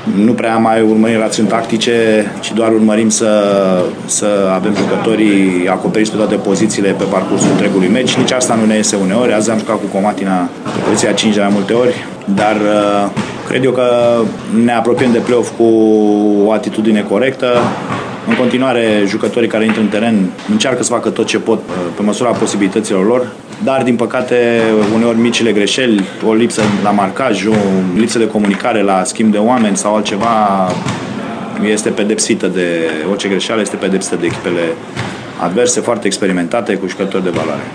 Nu prea mai urmărim rațiuni tactice, ci doar urmărim să avem jucătorii acoperiți pe toate pozițiile pe parcursul întregului meci. Nici asta nu ne iese uneori. Azi am jucat cu Comatina pe poziția 5 de mai multe ori, dar cred eu că ne apropiem de play-off cu o atitudine corectă. În continuare, jucătorii care intră în teren încearcă să facă tot ce pot pe măsura posibilităților lor, dar, din păcate, uneori micile greșeli, o lipsă la marcaj, o lipsă de comunicare la schimb de oameni sau altceva este pedepsită de orice greșeală, este pedepsită de echipele adverse, foarte experimentate, cu jucători de valoare.